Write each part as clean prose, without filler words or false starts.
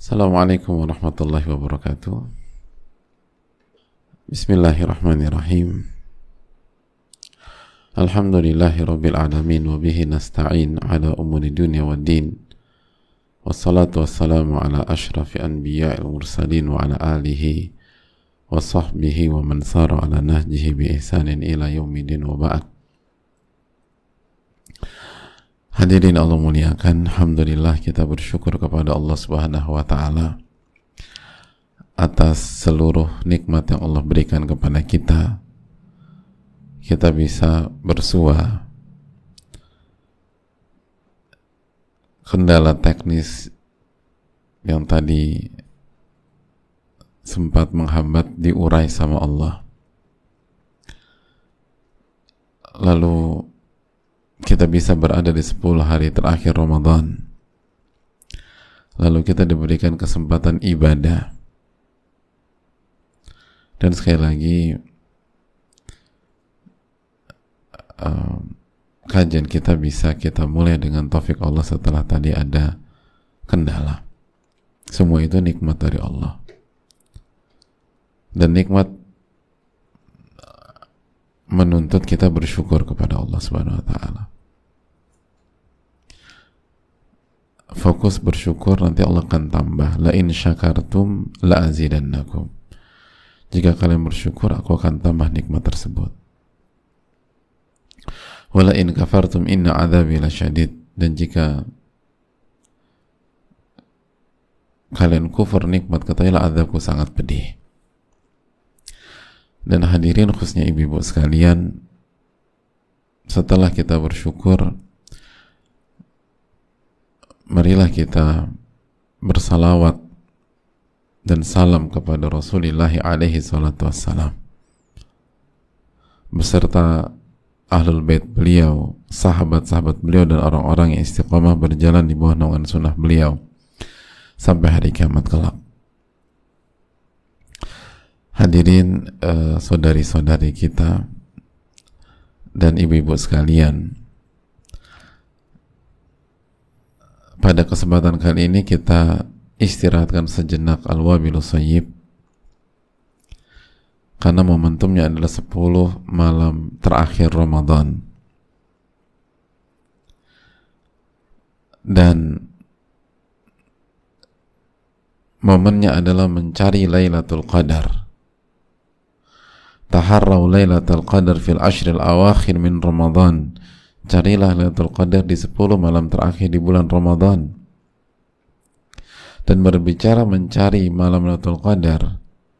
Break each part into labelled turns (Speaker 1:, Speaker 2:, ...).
Speaker 1: Assalamualaikum warahmatullahi wabarakatuh. Bismillahirrahmanirrahim. Alhamdulillahi rabbil alamin wa bihi nasta'in ala umuri dunya wad din. Wassalatu wassalamu ala ashrafi anbiya'il mursalin wa ala alihi wa sahbihi wa man sara ala nahjihi bi ihsanin ila yaumidin wa ba'd. Hadirin Allah muliakan, alhamdulillah kita bersyukur kepada Allah Subhanahu wa taala atas seluruh nikmat yang Allah berikan kepada kita. Kita bisa bersua. Kendala teknis yang tadi sempat menghambat diurai sama Allah. Lalu kita bisa berada di 10 hari terakhir Ramadan. Lalu kita diberikan kesempatan ibadah. Dan sekali lagi kajian kita bisa kita mulai dengan taufik Allah setelah tadi ada kendala. Semua itu nikmat dari Allah. Dan nikmat menuntut kita bersyukur kepada Allah Subhanahu wa taala. Fokus bersyukur, nanti Allah akan tambah. La in syakartum la azidannakum. Jika kalian bersyukur, aku akan tambah nikmat tersebut. Wala in kafartum inna adzabi lasyadid. Dan jika kalian kufur nikmat, ketahuilah azabku sangat pedih. Dan hadirin khususnya ibu-ibu sekalian, setelah kita bersyukur, marilah kita bersalawat dan salam kepada Rasulullah alaihi salatu wassalam beserta ahlul bait beliau, sahabat-sahabat beliau, dan orang-orang yang istiqamah berjalan di bawah naungan sunnah beliau sampai hari kiamat kelak. Hadirin saudari-saudari kita dan ibu-ibu sekalian, pada kesempatan kali ini kita istirahatkan sejenak al-wabilus shayyib karena momentumnya adalah 10 malam terakhir Ramadan. Dan momennya adalah mencari Lailatul Qadar. Taharraw Lailatul Qadar fil ashril awakhir min Ramadan. Carilah Lailatul Qadar di 10 malam terakhir di bulan Ramadan. Dan berbicara mencari malam Lailatul Qadar,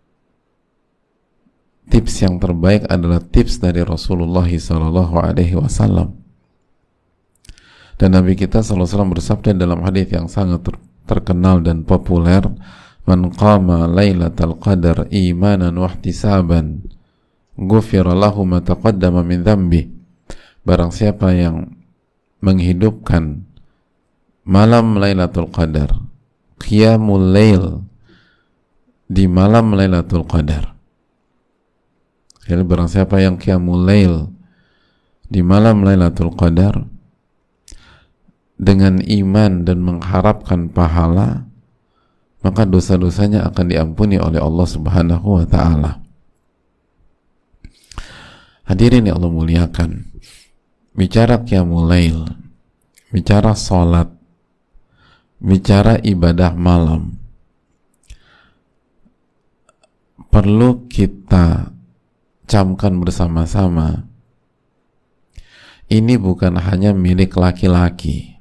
Speaker 1: tips yang terbaik adalah tips dari Rasulullah SAW. Dan Nabi kita SAW bersabda dalam hadis yang sangat terkenal dan populer, "Man qama Lailatul Qadar imanan wa ihtisaban, ghufira lahu ma taqaddama min dhanbi." Barang siapa yang menghidupkan malam Lailatul Qadar, qiyamul lail di malam Lailatul Qadar. Jadi barang siapa yang qiyamul lail di malam Lailatul Qadar dengan iman dan mengharapkan pahala, maka dosa-dosanya akan diampuni oleh Allah Subhanahu wa taala. Hadirin yang Allah muliakan, bicara qiyamul lail, bicara salat, bicara ibadah malam, perlu kita camkan bersama-sama, ini bukan hanya milik laki-laki.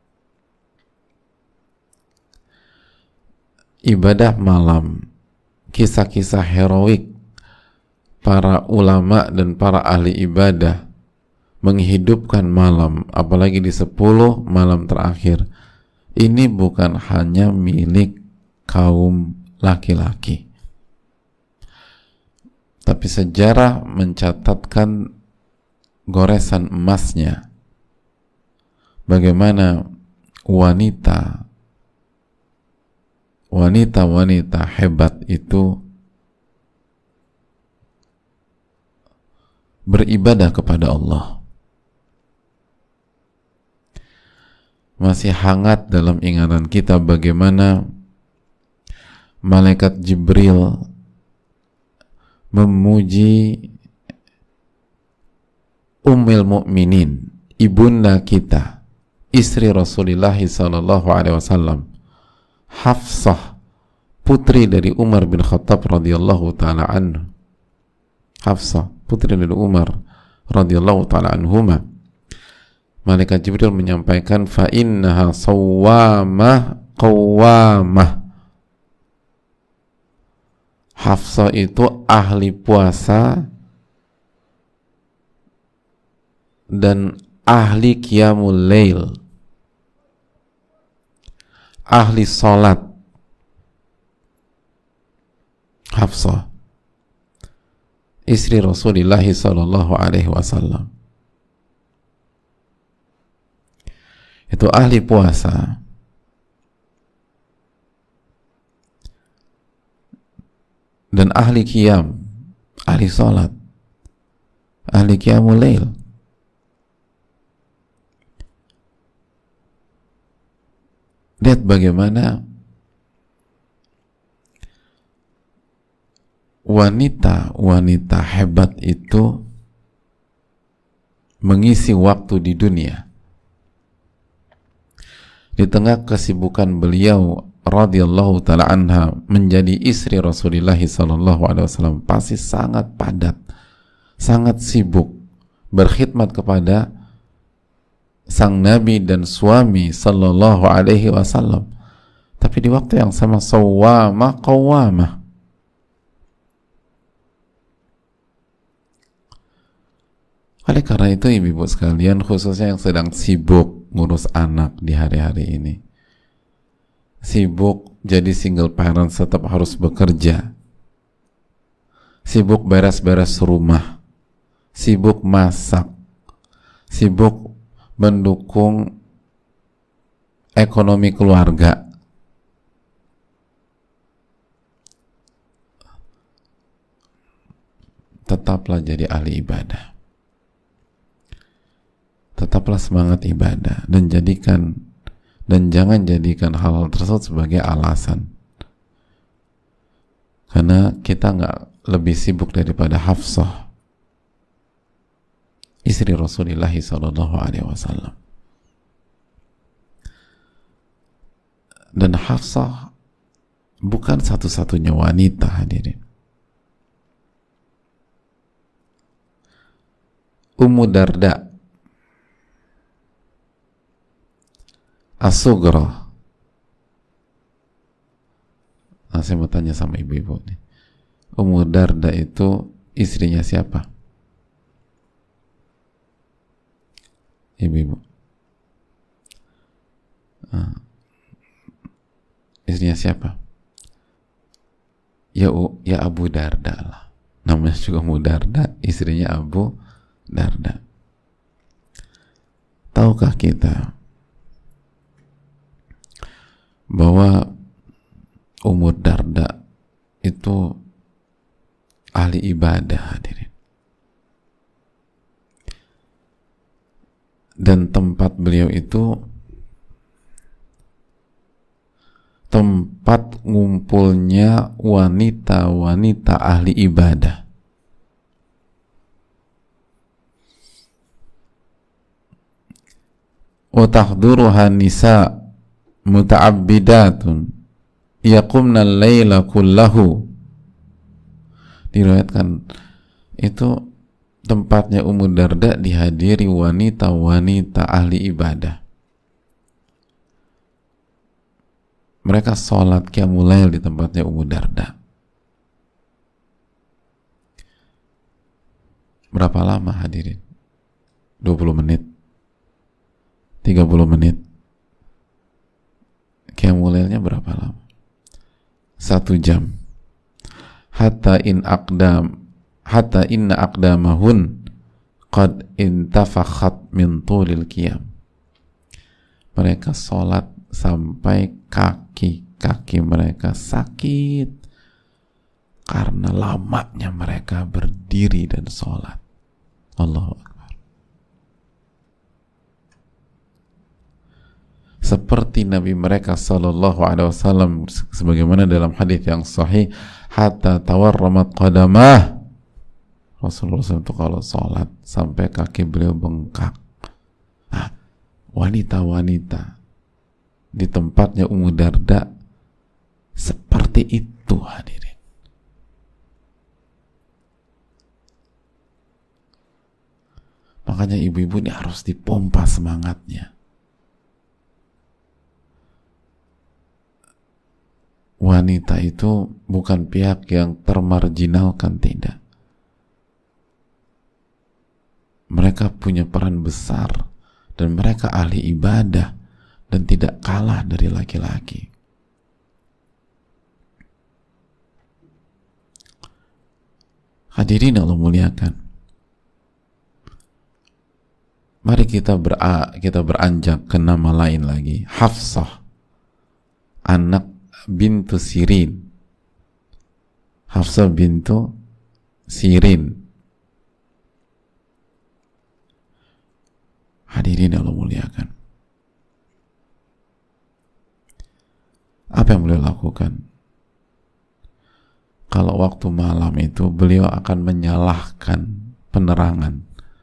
Speaker 1: Ibadah malam, kisah-kisah heroik para ulama dan para ahli ibadah menghidupkan malam, apalagi di 10 malam terakhir, ini bukan hanya milik kaum laki-laki. Tapi sejarah mencatatkan goresan emasnya, bagaimana wanita hebat itu beribadah kepada Allah. Masih hangat dalam ingatan kita bagaimana malaikat Jibril memuji Ummul Mukminin, ibunda kita, istri Rasulullah sallallahu alaihi wasallam, Hafsah, putri dari Umar bin Khattab radhiyallahu taala anhu. Hafsah, putri dari Umar radhiyallahu taala anhuma. Malaikat Jibril menyampaikan, fa innaha sawwamah qawwamah. Hafsah itu ahli puasa dan ahli qiyamul lail, ahli salat. Hafsah, istri Rasulullah sallallahu alaihi wasallam, itu ahli puasa dan ahli qiyam, ahli salat, ahli qiyamul lail. Lihat bagaimana wanita-wanita hebat itu mengisi waktu di dunia. Di tengah kesibukan beliau radhiyallahu taala anha menjadi istri Rasulullah sallallahu alaihi wasallam, pasti sangat padat, sangat sibuk berkhidmat kepada sang nabi dan suami sallallahu alaihi wasallam. Tapi di waktu yang sama sawwamah qawwamah. Oleh karena itu ibu-ibu sekalian, khususnya yang sedang sibuk ngurus anak di hari-hari ini, sibuk jadi single parent, tetap harus bekerja, sibuk beres-beres rumah, sibuk masak, sibuk mendukung ekonomi keluarga, tetaplah jadi ahli ibadah. Tetaplah semangat ibadah dan jangan jadikan hal-hal tersebut sebagai alasan. Karena kita nggak lebih sibuk daripada Hafsah, istri Rasulullah sallallahu alaihi wasallam. Dan Hafsah bukan satu-satunya wanita, hadirin. Ummu Darda As-Sughra. Nah, saya mau tanya sama ibu-ibu nih, Ummu Darda itu istrinya siapa? Ibu-ibu, istrinya siapa? Ya Abu Darda lah, namanya juga Ummu Darda, istrinya Abu Darda. Tahukah kita bahwa Ummu Darda itu ahli ibadah, hadirin, dan tempat beliau itu tempat ngumpulnya wanita-wanita ahli ibadah. Wa tahduruha nisa muta'abbidatun yaqumna al-laila kullahu. Diriwayatkan itu tempatnya Ummu Darda dihadiri wanita-wanita ahli ibadah. Mereka sholat qiyamul lail di tempatnya Ummu Darda. Berapa lama, hadirin? 20 menit? 30 menit? Qiyamul lailnya berapa lama? 1 jam. Hatta inna aqdamahun qad intafakhat min tulil qiyam. Mereka sholat sampai kaki mereka sakit karena lamanya mereka berdiri dan sholat. Allahu Akbar. seperti Nabi mereka sallallahu alaihi wasallam, sebagaimana dalam hadis yang sahih, hatta tawarramat qadamah. Rasulullah SAW itu kalau sholat sampai kaki beliau bengkak. Nah, wanita-wanita di tempatnya Ummu Darda seperti itu, hadirin. Makanya ibu-ibu ini harus dipompa semangatnya. Wanita itu bukan pihak yang termarginalkan, tidak. Mereka punya peran besar dan mereka ahli ibadah dan tidak kalah dari laki-laki. Hadirin Allah muliakan. Mari kita beranjak ke nama lain lagi. Hafsah, anak bintu Sirin. Hafsah bintu Sirin. Hadirin Allah muliakan. Apa yang beliau lakukan? Kalau waktu malam itu beliau akan menyalahkan penerangan.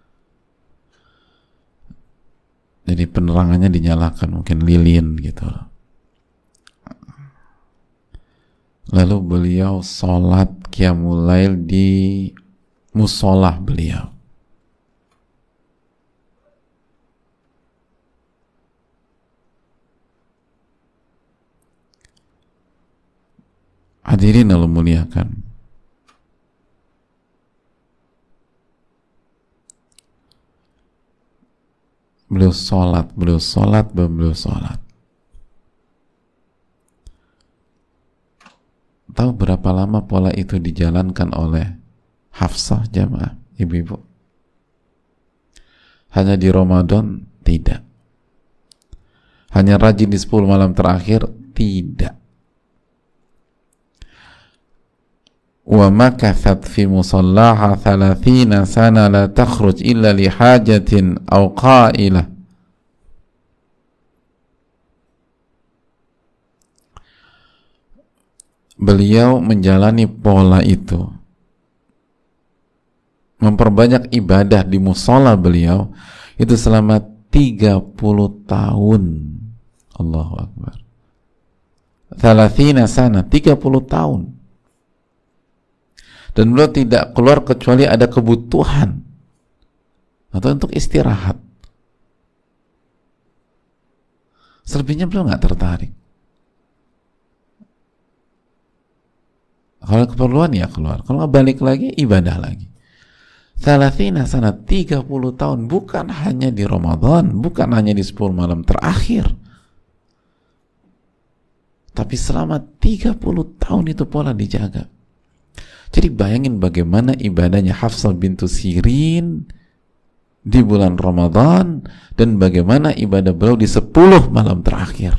Speaker 1: Jadi penerangannya dinyalakan, mungkin lilin gitu. Lalu beliau sholat qiyamul lail di musolah beliau. Hadirin Allah muliakan. Beliau sholat. Tahu berapa lama pola itu dijalankan oleh Hafsah, jamaah, ibu-ibu? Hanya di Ramadan? Tidak. Hanya rajin di 10 malam terakhir? Tidak. Wa makathat fi musallaha 30 sana la takhruj illa li hajatin aw qailah. Beliau menjalani pola itu, memperbanyak ibadah di musola beliau itu selama 30 tahun. Allahu Akbar. 30 sana, 30 tahun. Dan beliau tidak keluar kecuali ada kebutuhan atau untuk istirahat. Selebihnya beliau nggak tertarik. Kalau keperluan ya keluar, kalau balik lagi ibadah lagi. 30 sana, 30 tahun, bukan hanya di Ramadan, bukan hanya di 10 malam terakhir, tapi selama 30 tahun itu pola dijaga. Jadi bayangin bagaimana ibadahnya Hafsah bintu Sirin di bulan Ramadan dan bagaimana ibadah beliau di 10 malam terakhir.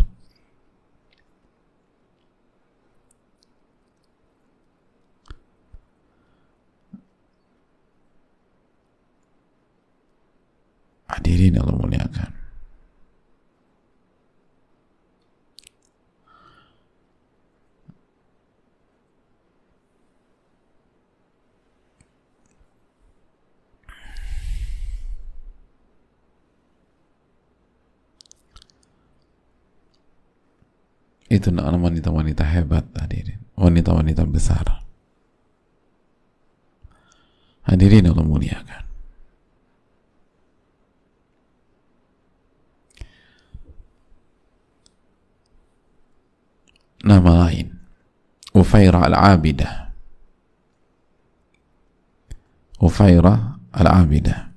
Speaker 1: Hadirin Allah muliakan. Itu wanita-wanita hebat, hadirin. Wanita-wanita besar. Hadirin Allah muliakan. Nama lain, Ufairah al-Abidah. Ufairah al-Abidah.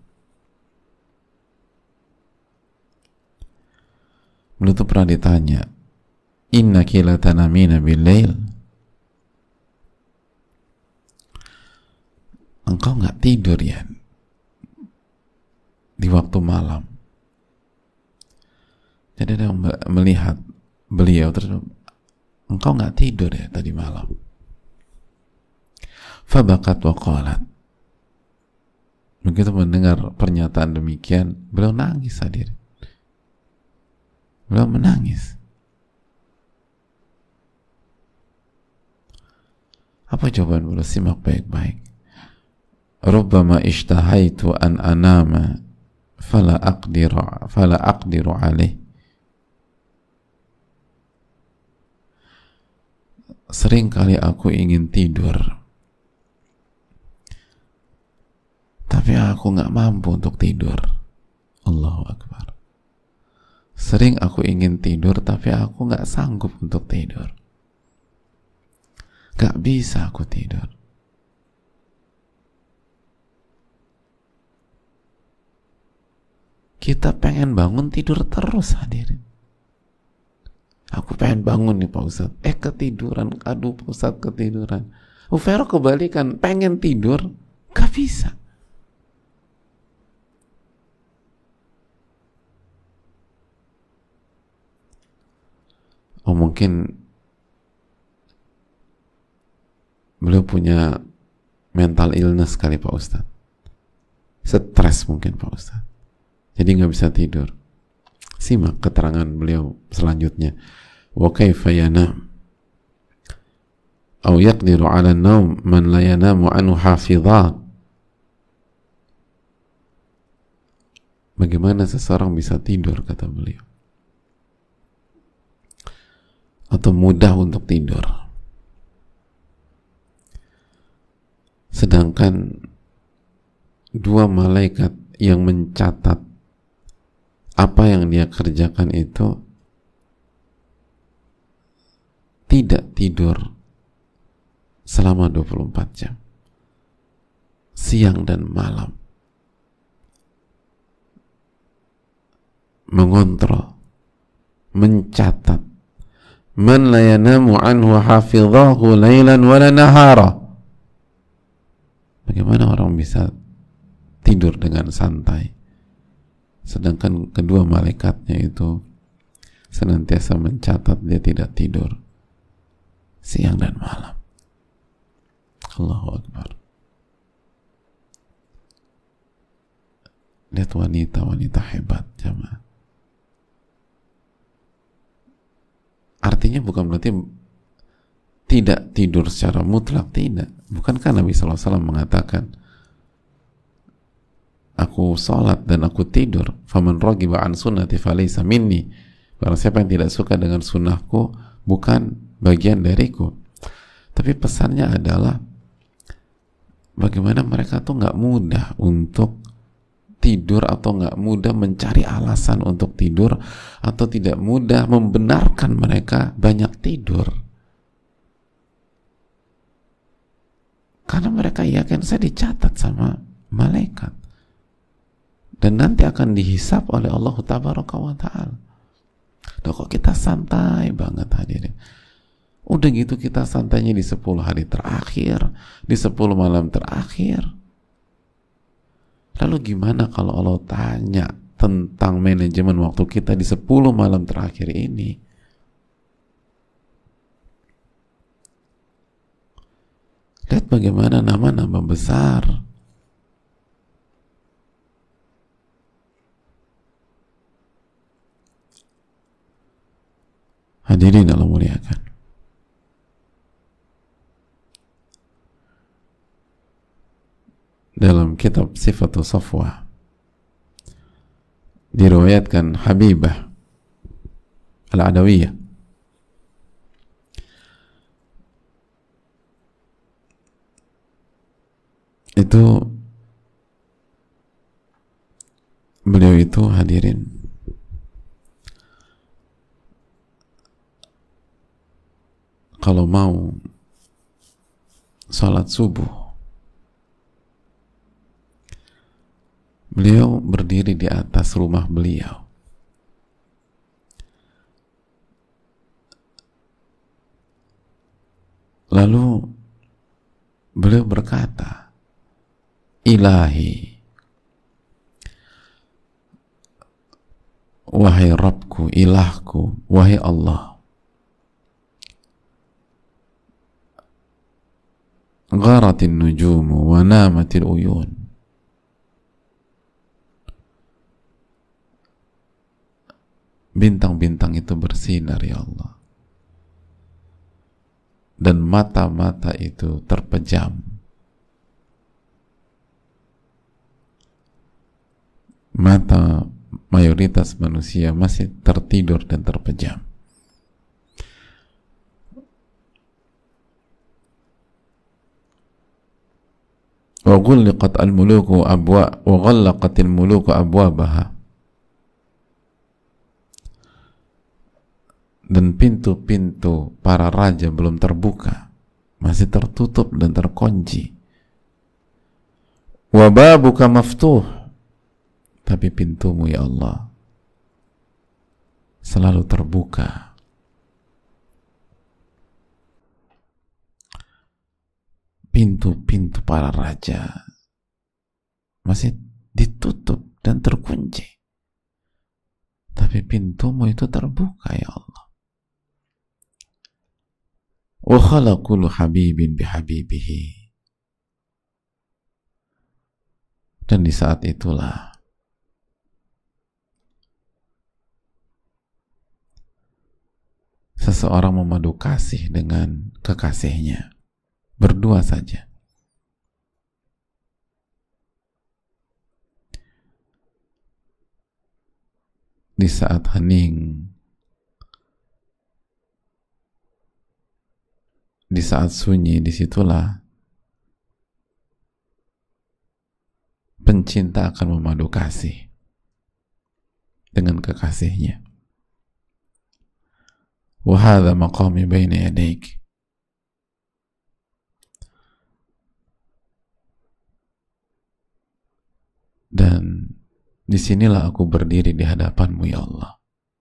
Speaker 1: Beliau tuh pernah ditanya, innaki la tanamina bil-lail, engkau nggak tidur ya di waktu malam? Jadi ada yang melihat beliau terus, engkau nggak tidur ya tadi malam? Fabakat wa qalat. Begitu mendengar pernyataan demikian, beliau nangis, hadir. Beliau menangis. Apa jawaban beliau? Simak baik-baik. Rubbama ishtahaitu an anama fala aqdiru alaih. Sering kali aku ingin tidur, tapi aku nggak mampu untuk tidur. Allahu Akbar. Sering aku ingin tidur, tapi aku nggak sanggup untuk tidur. Gak bisa aku tidur. Kita pengen bangun, tidur terus, hadirin. Aku pengen bangun nih Pak Ustadz, ketiduran, aduh Pak Ustadz ketiduran. Vero kebalikan, pengen tidur, gak bisa. Oh mungkin beliau punya mental illness kali Pak Ustadz. Stres mungkin Pak Ustadz. Jadi gak bisa tidur. Simak keterangan beliau selanjutnya. Wa kaifa yanam aw yaqdiru 'ala an-nawm man la yanamu anhu hafizat. Bagaimana seseorang bisa tidur, kata beliau, atau mudah untuk tidur, sedangkan dua malaikat yang mencatat apa yang dia kerjakan itu tidak tidur selama 24 jam, siang dan malam, mengontrol, mencatat. Man la yanamu anhu hafidhahu lailan wala nahara. Bagaimana orang bisa tidur dengan santai, sedangkan kedua malaikatnya itu senantiasa mencatat dia tidak tidur siang dan malam. Allahu Akbar. Lihat wanita-wanita hebat, jamaah. Artinya bukan berarti tidak tidur secara mutlak, tidak. Bukankah Nabi SAW mengatakan, aku sholat dan aku tidur, faman raghiba an sunnati falaysa minni. Barang siapa yang tidak suka dengan sunnahku, bukan bagian dariku. Tapi pesannya adalah bagaimana mereka tuh nggak mudah untuk tidur, atau nggak mudah mencari alasan untuk tidur, atau tidak mudah membenarkan mereka banyak tidur, karena mereka yakin saya dicatat sama malaikat dan nanti akan dihisab oleh Allah Tabaraka wa Ta'ala. Loh, kok kita santai banget, hadirin? Udah gitu kita santainya di 10 hari terakhir, di 10 malam terakhir. Lalu gimana kalau Allah tanya tentang manajemen waktu kita di 10 malam terakhir ini? Lihat bagaimana nama-nama besar. Hadirin Allah muliakan. Dalam kitab Sifatul Safwa diriwayatkan Habibah Al-Adawiyah itu, beliau itu, hadirin, kalau mau salat subuh, beliau berdiri di atas rumah beliau, lalu beliau berkata, Ilahi, wahai Rabbku, ilahku, wahai Allah, gharatin nujumu wa namatil uyun, bintang-bintang itu bersinar ya Allah, dan mata-mata itu terpejam, mata mayoritas manusia masih tertidur dan terpejam. Wa ghulqat al-muluku abwa wa ghallaqat al-muluku abwabaha, dan pintu-pintu para raja belum terbuka, masih tertutup dan terkunci. Wa babuka maftuh, tapi pintumu ya Allah selalu terbuka. Pintu-pintu para raja masih ditutup dan terkunci, tapi pintumu itu terbuka ya Allah. Wa khala kullu habibin bihabibihi, dan di saat itulah seseorang memadu kasih dengan kekasihnya, berdua saja. Di saat hening, di saat sunyi, disitulah pencinta akan memadu kasih dengan kekasihnya. Wa hadha maqami baina yadayk, dan disinilah aku berdiri di hadapanmu ya Allah.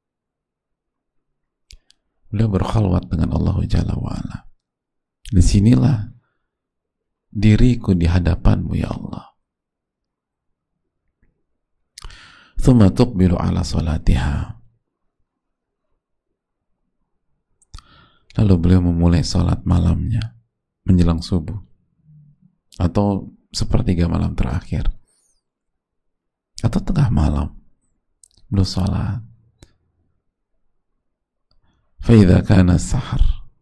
Speaker 1: Beliau berkhalwat dengan Allah Jalla wa'ala. Disinilah diriku di hadapanmu ya Allah. Thumma tuqbilu ala salatiha, lalu beliau memulai salat malamnya menjelang subuh atau sepertiga malam terakhir atau tengah malam, beliau salat. Fa idza kana sahar,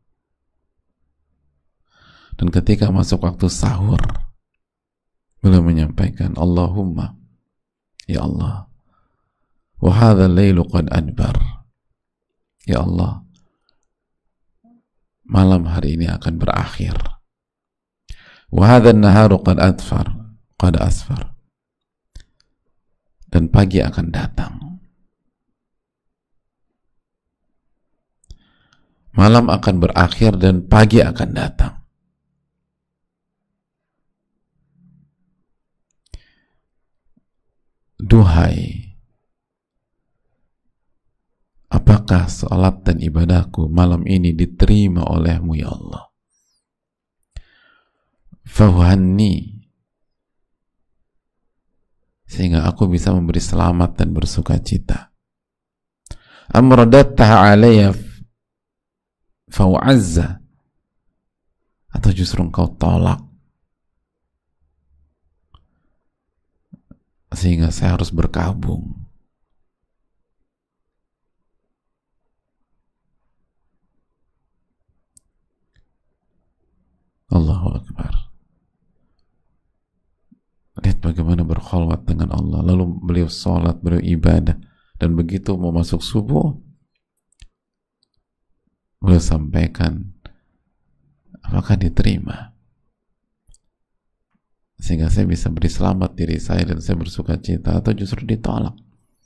Speaker 1: dan ketika masuk waktu sahur, beliau menyampaikan, Allahumma, ya Allah, wa hadha al-lailu qad adbar, ya Allah, malam hari ini akan berakhir. Wa hadha an-naharu qad asfar, dan pagi akan datang. Malam akan berakhir dan pagi akan datang. Duhai, apakah salat dan ibadahku malam ini diterima olehmu ya Allah? Fahuhanni, sehingga aku bisa memberi selamat dan bersuka cita. Amradattaha alayya fau'azza, atau justru engkau tolak sehingga saya harus berkabung. Allahu Akbar. Lihat bagaimana berkholwat dengan Allah. Lalu beliau sholat, beliau ibadah, dan begitu mau masuk subuh, beliau sampaikan, apakah diterima? Sehingga saya bisa beri selamat diri saya dan saya bersuka cita, atau justru ditolak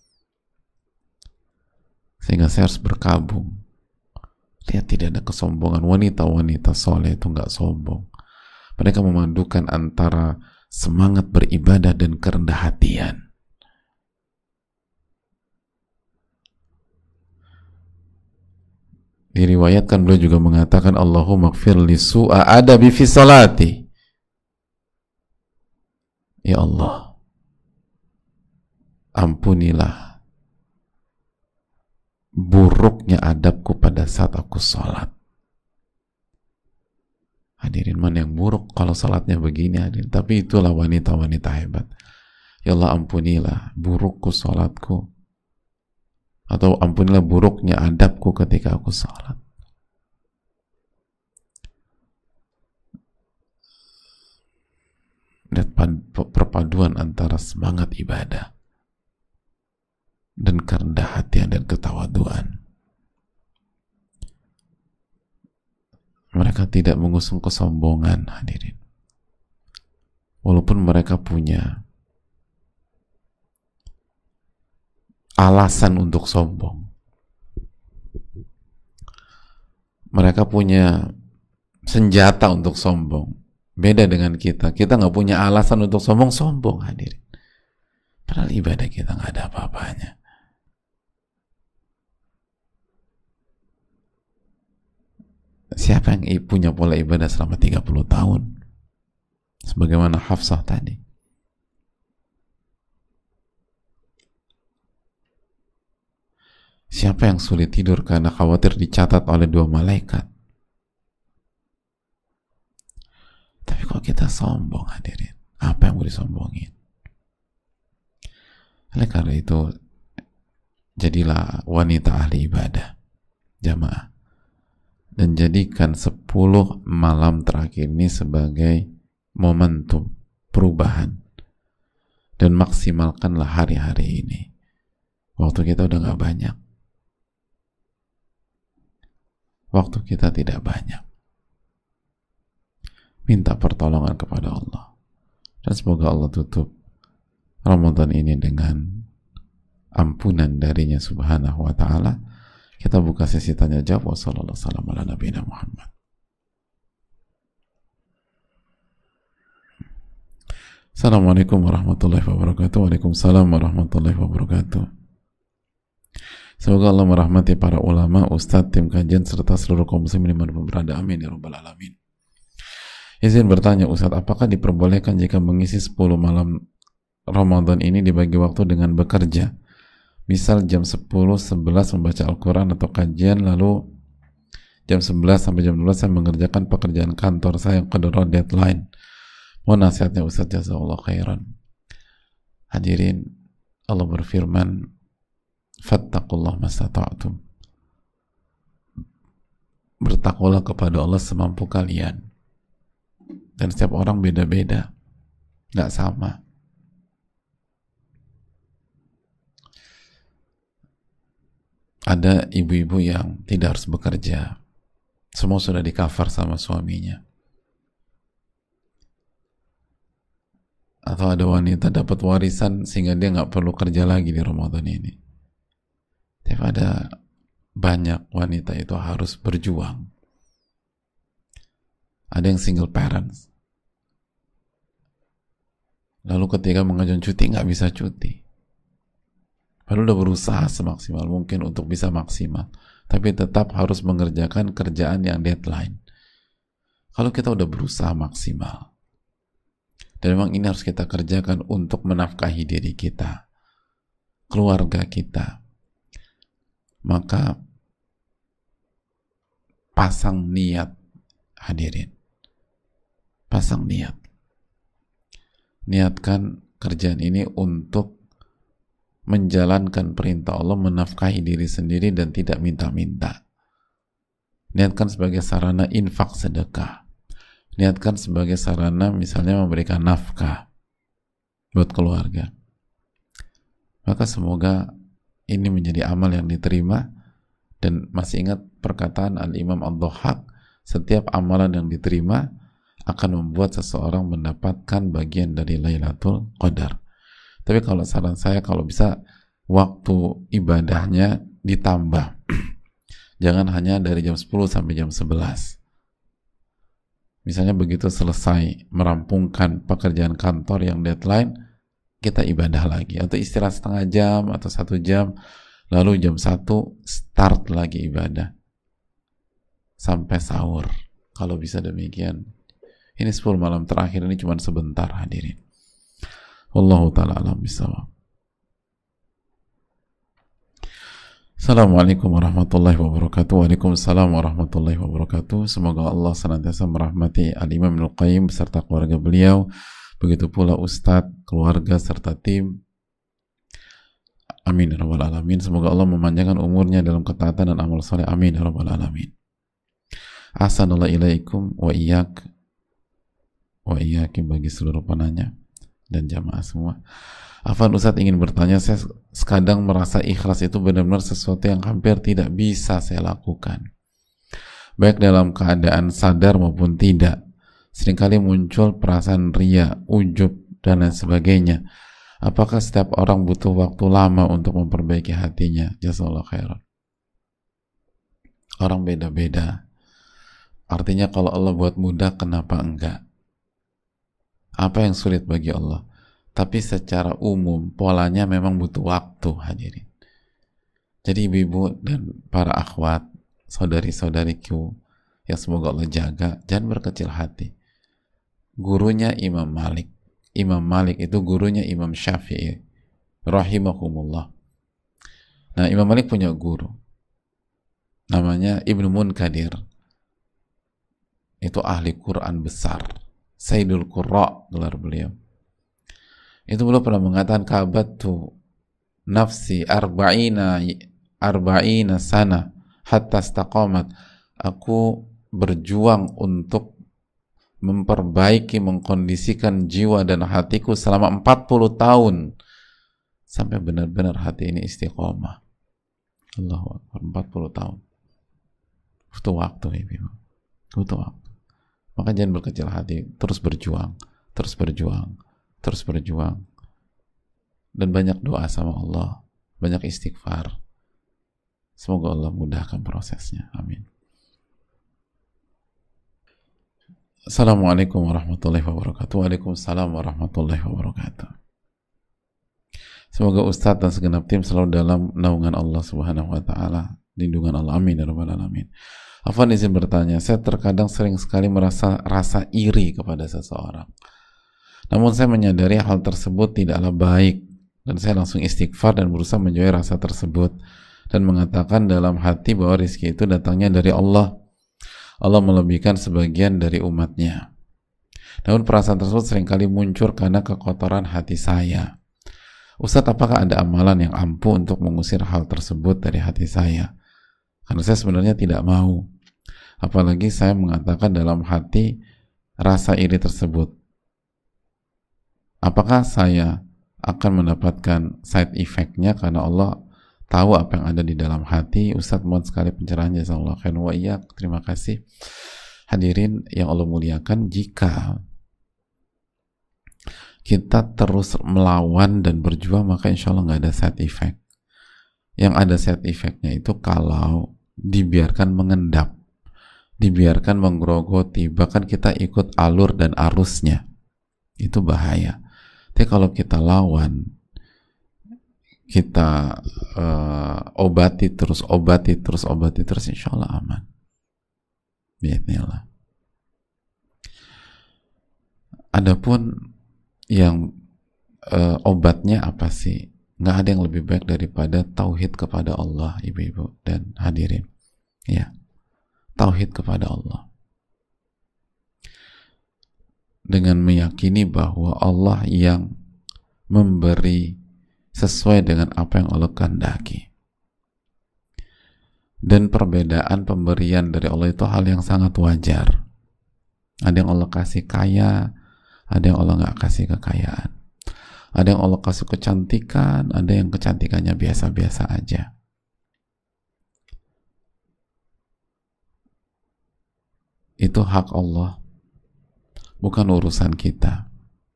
Speaker 1: sehingga saya harus berkabung. Lihat, tidak ada kesombongan. Wanita-wanita soleh itu nggak sombong. Mereka memadukan antara semangat beribadah dan kerendah hatian. Diriwayatkan beliau juga mengatakan, Allahumma gfir li su'a adabi fi salati. Ya Allah, ampunilah buruknya adabku pada saat aku sholat. Hadirin, mana yang buruk kalau salatnya begini, hadirin. Tapi itulah wanita-wanita hebat. Ya Allah, ampunilah burukku salatku atau ampunilah buruknya adabku ketika aku salat. Dan perpaduan antara semangat ibadah dan kerendahan hatian dan ketawaduan. Mereka tidak mengusung kesombongan, hadirin. Walaupun mereka punya alasan untuk sombong. Mereka punya senjata untuk sombong. Beda dengan kita nggak punya alasan untuk sombong hadirin. Padahal ibadah kita nggak ada apa-apanya. Siapa yang punya pola ibadah selama 30 tahun? Sebagaimana Hafsah tadi. Siapa yang sulit tidur karena khawatir dicatat oleh 2 malaikat? Tapi kok kita sombong, hadirin? Apa yang boleh disombongin? Oleh karena itu, jadilah wanita ahli ibadah, jamaah. Dan jadikan 10 malam terakhir ini sebagai momentum perubahan. Dan maksimalkanlah hari-hari ini. Waktu kita udah gak banyak. Waktu kita tidak banyak. Minta pertolongan kepada Allah. Dan semoga Allah tutup Ramadan ini dengan ampunan darinya subhanahu wa ta'ala. Kita buka sesi tanya jawab. Wassalamualaikum warahmatullahi wabarakatuh. Assalamualaikum warahmatullahi wabarakatuh. Waalaikumsalam warahmatullahi wabarakatuh. Semoga Allah merahmati para ulama, ustadz, tim kajian, serta seluruh kaum muslimin dimanapun berada. Amin ya rabbal alamin. Izin bertanya Ustadz, apakah diperbolehkan jika mengisi 10 malam Ramadan ini dibagi waktu dengan bekerja? Misal jam 10, 11 membaca Al-Quran atau kajian, lalu jam 11 sampai jam 12 saya mengerjakan pekerjaan kantor saya yang kedua deadline. Mohon nasihatnya Ustadz, jazakallahu khairan. Hadirin, Allah berfirman, fattaqullaha mastata'tum. Bertakwalah kepada Allah semampu kalian. Dan setiap orang beda-beda, nggak sama. Ada ibu-ibu yang tidak harus bekerja, semua sudah di-cover sama suaminya. Atau ada wanita dapat warisan sehingga dia nggak perlu kerja lagi di Ramadan ini. Tapi ada banyak wanita itu harus berjuang. Ada yang single parents. Lalu ketika mengajukan cuti nggak bisa cuti. Padahal udah berusaha semaksimal mungkin untuk bisa maksimal. Tapi tetap harus mengerjakan kerjaan yang deadline. Kalau kita udah berusaha maksimal. Dan memang ini harus kita kerjakan untuk menafkahi diri kita. Keluarga kita. Maka pasang niat, hadirin. Pasang niat. Niatkan kerjaan ini untuk menjalankan perintah Allah, menafkahi diri sendiri dan tidak minta-minta. Niatkan sebagai sarana infak sedekah. Niatkan sebagai sarana misalnya memberikan nafkah buat keluarga. Maka semoga ini menjadi amal yang diterima. Dan masih ingat perkataan Al-Imam Ad-Dhahhak, setiap amalan yang diterima akan membuat seseorang mendapatkan bagian dari Lailatul Qadar. Tapi kalau saran saya, kalau bisa waktu ibadahnya ditambah. Jangan hanya dari jam 10 sampai jam 11. Misalnya begitu selesai merampungkan pekerjaan kantor yang deadline, kita ibadah lagi. Atau istirahat setengah jam atau 1 jam, lalu jam 1 start lagi ibadah. Sampai sahur. Kalau bisa demikian. Ini 10 malam terakhir ini cuma sebentar, hadirin. Wallahu ta'ala alam bisawab. Assalamualaikum warahmatullahi wabarakatuh. Waalaikumsalam warahmatullahi wabarakatuh. Semoga Allah senantiasa merahmati Al-Imam Ibnul Qayyim beserta keluarga beliau, begitu pula Ustadz, keluarga serta tim. Amin ya rabbal alamin. Semoga Allah memanjangkan umurnya dalam ketaatan dan amal saleh. Amin ya rabbal alamin. Ahsanallahu ilaikum wa iyyak wa iyyakim bagi seluruh penanya dan jamaah semua. Afwan Ustadz ingin bertanya, saya kadang merasa ikhlas itu benar-benar sesuatu yang hampir tidak bisa saya lakukan. Baik dalam keadaan sadar maupun tidak. Seringkali muncul perasaan ria, ujub, dan lain sebagainya. Apakah setiap orang butuh waktu lama untuk memperbaiki hatinya? Jazakallahu khairan. Orang beda-beda. Artinya kalau Allah buat mudah, kenapa enggak? Apa yang sulit bagi Allah? Tapi secara umum, polanya memang butuh waktu, hadirin. Jadi ibu-ibu dan para akhwat, saudari-saudariku, yang semoga Allah jaga, jangan berkecil hati. Gurunya Imam Malik. Imam Malik itu gurunya Imam Syafi'i rahimahumullah. Nah, Imam Malik punya guru namanya Ibnu Munkadir. Itu ahli Quran besar, Sayyidul Qurra gelar beliau. Itu beliau pernah mengatakan, kabatu nafsi arba'ina sana hatta istaqamat. Aku berjuang untuk memperbaiki, mengkondisikan jiwa dan hatiku selama 40 tahun sampai benar-benar hati ini istiqomah. Allahu Akbar, 40 tahun. Butuh waktu, ibu. Butuh waktu. Maka jangan berkecil hati, terus berjuang, terus berjuang, terus berjuang. Dan banyak doa sama Allah, banyak istighfar. Semoga Allah mudahkan prosesnya. Amin. Assalamualaikum warahmatullahi wabarakatuh. Waalaikumsalam warahmatullahi wabarakatuh. Semoga Ustadz dan segenap tim selalu dalam naungan Allah Subhanahu wa Ta'ala, lindungan Allah. Amin ya rabbal alamin. Afwan izin bertanya, saya terkadang sering sekali merasa rasa iri kepada seseorang. Namun saya menyadari hal tersebut tidaklah baik, dan saya langsung istighfar dan berusaha menjauhi rasa tersebut dan mengatakan dalam hati bahwa rizki itu datangnya dari Allah. Allah melebihkan sebagian dari umatnya. Namun perasaan tersebut seringkali muncul karena kekotoran hati saya. Ustadz, apakah ada amalan yang ampuh untuk mengusir hal tersebut dari hati saya? Karena saya sebenarnya tidak mau. Apalagi saya mengatakan dalam hati rasa iri tersebut. Apakah saya akan mendapatkan side effect-nya karena Allah tahu apa yang ada di dalam hati? Ustadz, mohon sekali pencerahan, jazakallahu khairan wa iyyak. Terima kasih. Hadirin yang Allah muliakan, jika kita terus melawan dan berjuang, maka insya Allah nggak ada side effect. Yang ada side effect-nya itu kalau dibiarkan mengendap, dibiarkan menggerogoti, bahkan kita ikut alur dan arusnya, itu bahaya. Tapi kalau kita lawan, kita obati terus, insya Allah aman. Bismillah. Adapun yang obatnya apa sih? Nggak ada yang lebih baik daripada tauhid kepada Allah, ibu-ibu dan hadirin. Ya, tauhid kepada Allah. Dengan meyakini bahwa Allah yang memberi sesuai dengan apa yang Allah kehendaki. Dan perbedaan pemberian dari Allah itu hal yang sangat wajar. Ada yang Allah kasih kaya, ada yang Allah nggak kasih kekayaan. Ada yang Allah kasih kecantikan, ada yang kecantikannya biasa-biasa aja. Itu hak Allah, bukan urusan kita.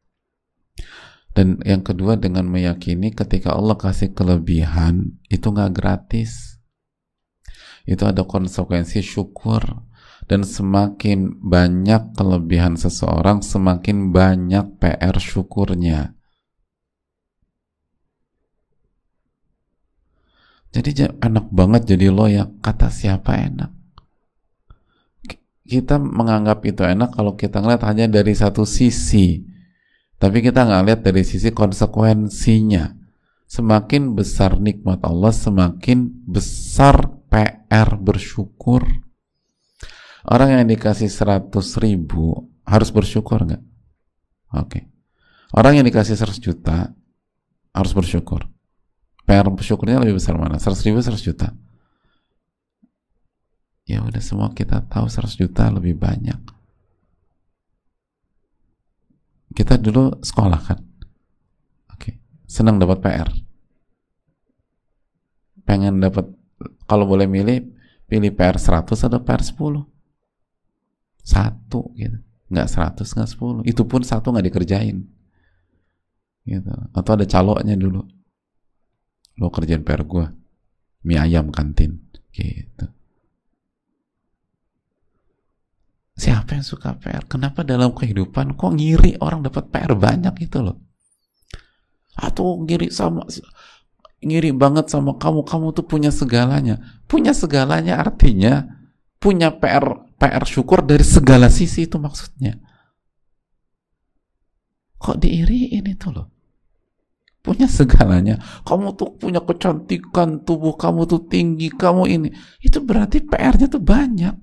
Speaker 1: Dan yang kedua, dengan meyakini ketika Allah kasih kelebihan, itu nggak gratis. Itu ada konsekuensi syukur. Dan semakin banyak kelebihan seseorang, semakin banyak PR syukurnya. Jadi enak banget jadi loyak. Kata siapa enak? Kita menganggap itu enak kalau kita ngeliat hanya dari satu sisi. Tapi kita nggak lihat dari sisi konsekuensinya. Semakin besar nikmat Allah, semakin besar PR bersyukur. Orang yang dikasih 100.000 harus bersyukur nggak? Oke. Orang yang dikasih 100 juta harus bersyukur. PR syukurnya lebih besar mana? 100 ribu, 100 juta? Ya udah, semua kita tahu 100 juta lebih banyak. Kita dulu sekolah kan, oke, senang dapat PR, pengen dapat, kalau boleh milih, pilih PR 100 atau PR 10? Satu gitu, nggak 100, nggak 10, itu pun satu nggak dikerjain gitu. Atau ada caloknya dulu, lo kerjain PR gue, mie ayam kantin gitu. Siapa yang suka PR? Kenapa dalam kehidupan kok ngiri orang dapat PR banyak gitu loh? Atau ngiri banget sama kamu tuh punya segalanya. Punya segalanya artinya punya PR syukur dari segala sisi, itu maksudnya. Kok diiriin itu loh? Punya segalanya. Kamu tuh punya kecantikan, tubuh kamu tuh tinggi, kamu ini. Itu berarti PR-nya tuh banyak.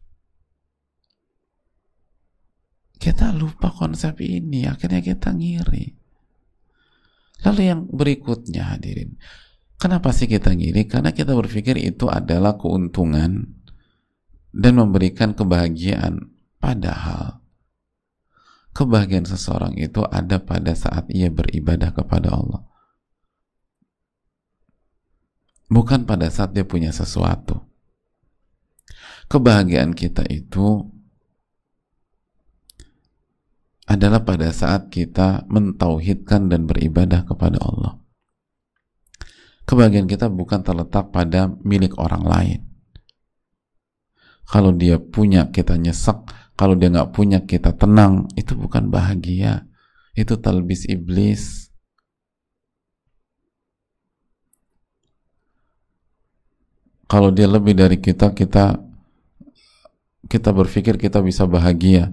Speaker 1: Kita lupa konsep ini, akhirnya kita ngiri. Lalu yang berikutnya, hadirin, kenapa sih kita ngiri? Karena kita berpikir itu adalah keuntungan dan memberikan kebahagiaan. Padahal kebahagiaan seseorang itu ada pada saat ia beribadah kepada Allah, bukan pada saat dia punya sesuatu. Kebahagiaan kita itu adalah pada saat kita mentauhidkan dan beribadah kepada Allah. Kebahagiaan kita bukan terletak pada milik orang lain. Kalau dia punya, kita nyesek. Kalau dia nggak punya, kita tenang. Itu bukan bahagia. Itu talbis iblis. Kalau dia lebih dari kita, kita berpikir kita bisa bahagia.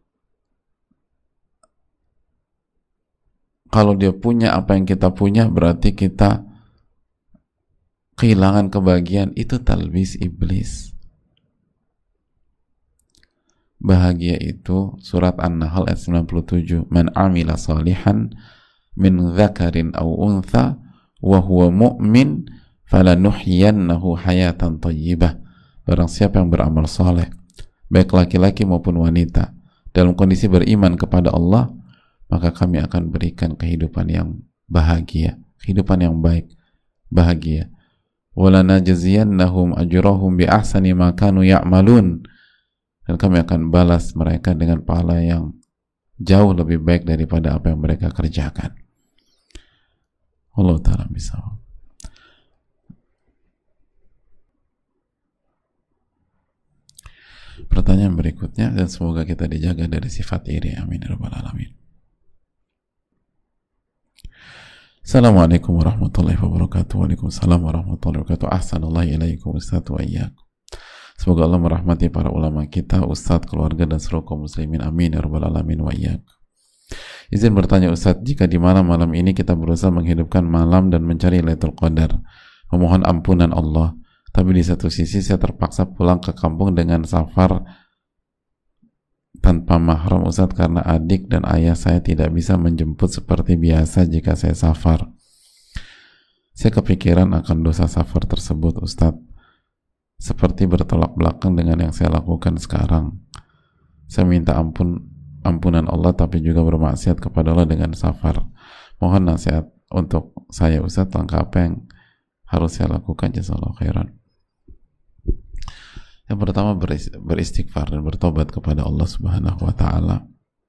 Speaker 1: Kalau dia punya apa yang kita punya, berarti kita kehilangan kebahagiaan. Itu talbis iblis. Bahagia itu surat An-Nahl ayat 97. Man amila salihan min dzakarin aw untha wa huwa mu'min falanuhyiyannahu hayatan thayyibah. Barang siapa yang beramal saleh, baik laki-laki maupun wanita, dalam kondisi beriman kepada Allah, maka kami akan berikan kehidupan yang bahagia, kehidupan yang baik, bahagia. وَلَنَجْزِيَنَّهُمْ أَجْرَهُمْ بِأَحْسَنِ مَا كَانُوا يَعْمَلُونَ. Dan kami akan balas mereka dengan pahala yang jauh lebih baik daripada apa yang mereka kerjakan. Allah Ta'ala bisa. Pertanyaan berikutnya, dan semoga kita dijaga dari sifat iri. Amin ya rabbal alamin. Assalamualaikum warahmatullahi wabarakatuh. Waalaikumsalam warahmatullahi wabarakatuh. Ahsanallahu ilaikum Ustaz wa iyyakum. Semoga Allah merahmati para ulama kita, Ustaz, keluarga, dan seluruh kaum muslimin. Amin ya rabbal alamin wa iyyakum. Izin bertanya Ustaz, jika di malam-malam ini kita berusaha menghidupkan malam dan mencari Lailatul Qadar, memohon ampunan Allah, tapi di satu sisi saya terpaksa pulang ke kampung dengan safar tanpa mahram Ustadz, karena adik dan ayah saya tidak bisa menjemput seperti biasa jika saya safar. Saya kepikiran akan dosa safar tersebut Ustadz, seperti bertolak belakang dengan yang saya lakukan sekarang. Saya minta ampunan Allah tapi juga bermaksiat kepada Allah dengan safar. Mohon nasihat untuk saya Ustadz, langkah apa yang harus saya lakukan? Jazakallahu khairan. Yang pertama, beristighfar dan bertobat kepada Allah Subhanahu wa Ta'ala.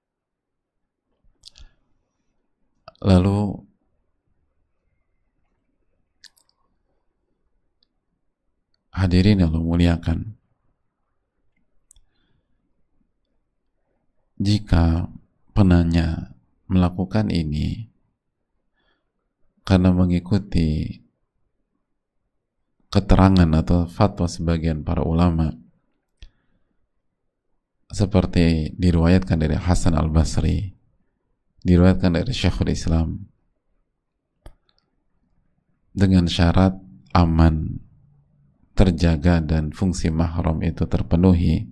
Speaker 1: Lalu hadirin yang Allah muliakan, jika penanya melakukan ini karena mengikuti keterangan atau fatwa sebagian para ulama, seperti diriwayatkan dari Hasan al-Basri, diriwayatkan dari Syekhul Islam, dengan syarat aman, terjaga, dan fungsi mahram itu terpenuhi,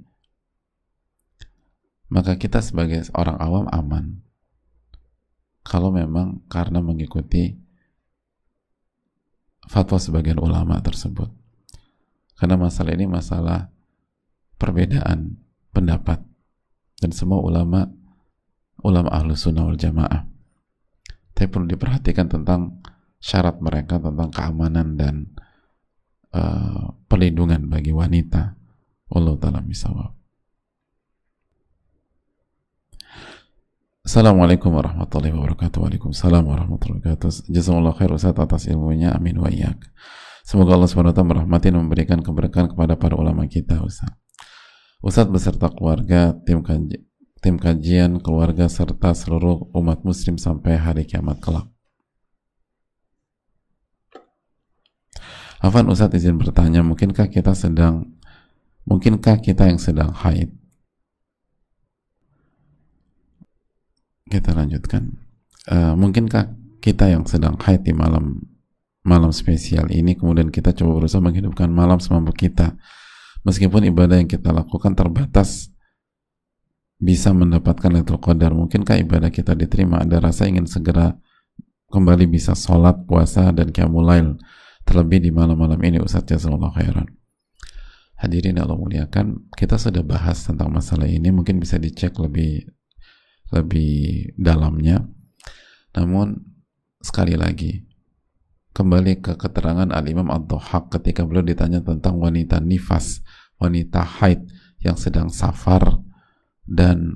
Speaker 1: maka kita sebagai orang awam aman. Kalau memang karena mengikuti fatwa sebagian ulama tersebut. Karena masalah ini masalah perbedaan pendapat, dan semua ulama Ahlus Sunnah wal Jamaah. Tapi perlu diperhatikan tentang syarat mereka tentang keamanan dan perlindungan bagi wanita. Wallahu ta'ala bishawab. Assalamualaikum warahmatullahi wabarakatuh. Waalaikumsalam warahmatullahi wabarakatuh. Jazakallahu khair Ustaz atas ilmunya, amin wa iyyak. Semoga Allah SWT merahmati dan memberikan keberkahan kepada para ulama kita, Ustaz. Ustaz beserta keluarga, tim kajian, keluarga, serta seluruh umat muslim sampai hari kiamat kelak. Afan, Ustaz izin bertanya, mungkinkah kita yang sedang haid? Kita lanjutkan. Mungkinkah kita yang sedang haid di malam spesial ini, kemudian kita coba berusaha menghidupkan malam semampu kita, meskipun ibadah yang kita lakukan terbatas, bisa mendapatkan Lailatul Qadar? Mungkinkah ibadah kita diterima? Ada rasa ingin segera kembali bisa sholat, puasa, dan qiyamul lail, terlebih di malam-malam ini, Ustaz. Jazakallahu khairan. Hadirin Allah muliakan, kita sudah bahas tentang masalah ini, mungkin bisa dicek lebih dalamnya. Namun sekali lagi, kembali ke keterangan Al-Imam Ad-Dhahhak ketika beliau ditanya tentang wanita nifas, wanita haid yang sedang safar dan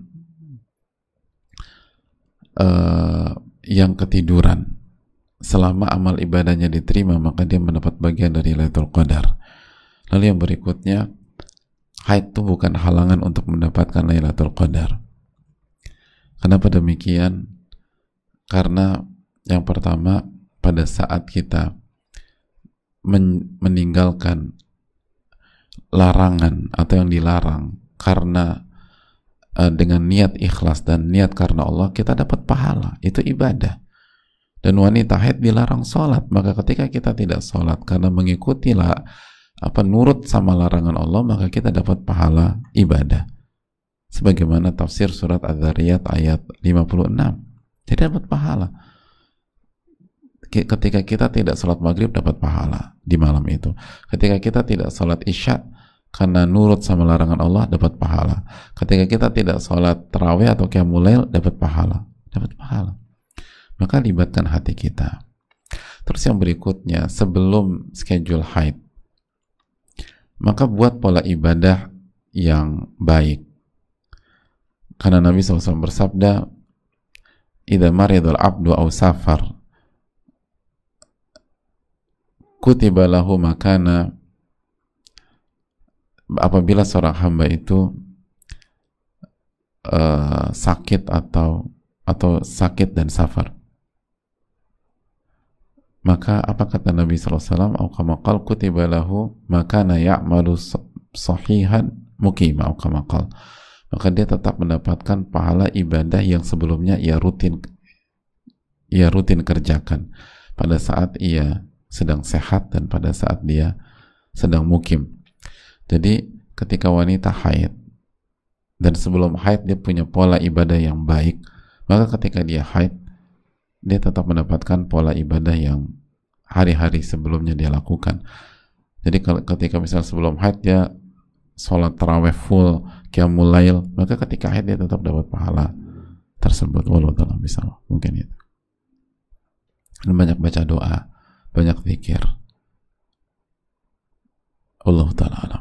Speaker 1: yang ketiduran. Selama amal ibadahnya diterima, maka dia mendapat bagian dari Lailatul Qadar. Lalu yang berikutnya, haid itu bukan halangan untuk mendapatkan Lailatul Qadar. Kenapa demikian? Karena yang pertama, pada saat kita meninggalkan larangan atau yang dilarang karena dengan niat ikhlas dan niat karena Allah, kita dapat pahala, itu ibadah. Dan wanita haid dilarang sholat, maka ketika kita tidak sholat karena mengikuti nurut sama larangan Allah, maka kita dapat pahala ibadah. Sebagaimana tafsir surat Az-Zariyat ayat 56, jadi dapat pahala. Ketika kita tidak sholat maghrib, dapat pahala di malam itu. Ketika kita tidak sholat isya karena nurut sama larangan Allah, dapat pahala. Ketika kita tidak sholat tarawih atau qiyamul lail, dapat pahala. Maka libatkan hati kita. Terus yang berikutnya, sebelum schedule haid, maka buat pola ibadah yang baik. Karena Nabi SAW bersabda, "Idza maridul abdu aw safar, kutiba lahu makana." Apabila seorang hamba itu sakit atau sakit dan safar, maka apa kata Nabi SAW? "Au kama qala kutiba lahu makana ya'malu sahihan muqima," au kama qala, maka dia tetap mendapatkan pahala ibadah yang sebelumnya ia rutin kerjakan pada saat ia sedang sehat dan pada saat dia sedang mukim. Jadi ketika wanita haid dan sebelum haid dia punya pola ibadah yang baik, maka ketika dia haid dia tetap mendapatkan pola ibadah yang hari-hari sebelumnya dia lakukan. Jadi ketika misal sebelum haid dia sholat tarawih full, qiyamul lail, maka ketika haid dia tetap dapat pahala tersebut. Wallahu ta'ala bishawab. Mungkin itu. Dan banyak baca doa, banyak zikir. Wallahu ta'ala alam.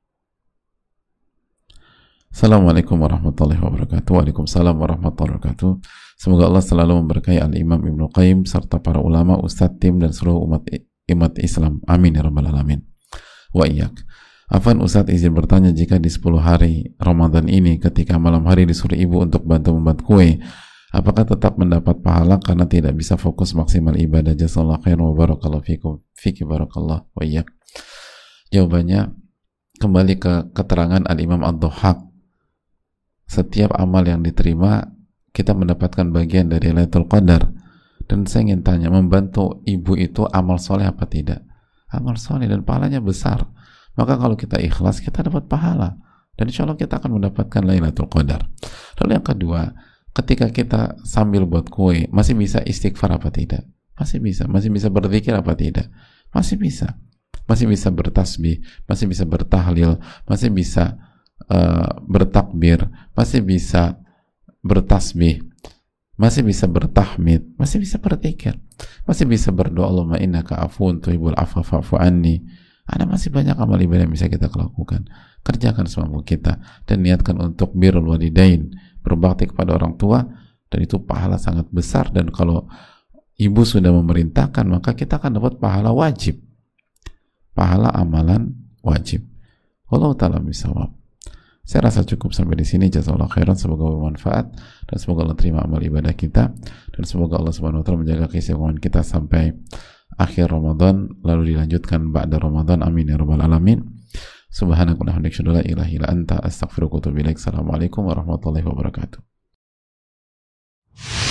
Speaker 1: Assalamualaikum warahmatullahi wabarakatuh. Waalaikumsalam warahmatullahi wabarakatuh. Semoga Allah selalu memberkahi Al-Imam Ibnu Qayyim serta para ulama, ustadz, tim, dan seluruh umat Islam. Amin ya rabbal alamin. Wa iyyak. Afan, Ustadz izin bertanya, jika di 10 hari Ramadan ini ketika malam hari disuruh ibu untuk bantu membuat kue, apakah tetap mendapat pahala karena tidak bisa fokus maksimal ibadah? Jazakallahu khairan wa barakallahu fikum, fiki barakallah wa iyyak. Jawabannya kembali ke keterangan Al-Imam Ad-Dhahhak. Setiap amal yang diterima kita mendapatkan bagian dari Lailatul Qadar. Dan saya ingin tanya, membantu ibu itu amal soleh apa tidak? Amal soleh dan pahalanya besar. Maka kalau kita ikhlas, kita dapat pahala. Dan insya Allah kita akan mendapatkan Lailatul Qadar. Lalu yang kedua, ketika kita sambil buat kue, masih bisa istighfar apa tidak? Masih bisa berzikir apa tidak? masih bisa bertasbih, masih bisa bertahlil, masih bisa bertakbir, masih bisa bertasbih, masih bisa bertahmid, masih bisa berzikir, masih bisa berdoa, Allahumma innaka afuwun tuhibbul afwa fa'fu anni. Ada masih banyak amal ibadah yang bisa kita lakukan. Kerjakan semampu kita dan niatkan untuk birrul walidain, berbakti kepada orang tua, dan itu pahala sangat besar. Dan kalau ibu sudah memerintahkan, maka kita akan dapat pahala wajib, pahala amalan wajib. Wallahu ta'ala bishawab. Saya rasa cukup sampai di sini. Jazakallahu khairan, semoga bermanfaat dan semoga Allah terima amal ibadah kita, dan semoga Allah Subhanahu wa taala menjaga keistiqomahan kita sampai akhir Ramadan, lalu dilanjutkan ba'da Ramadan. Amin ya rabbal alamin. Subhanakallahumma wa bihamdika, la ilaha illa anta, astaghfiruka wa atubu ilaik. Assalamualaikum warahmatullahi wabarakatuh.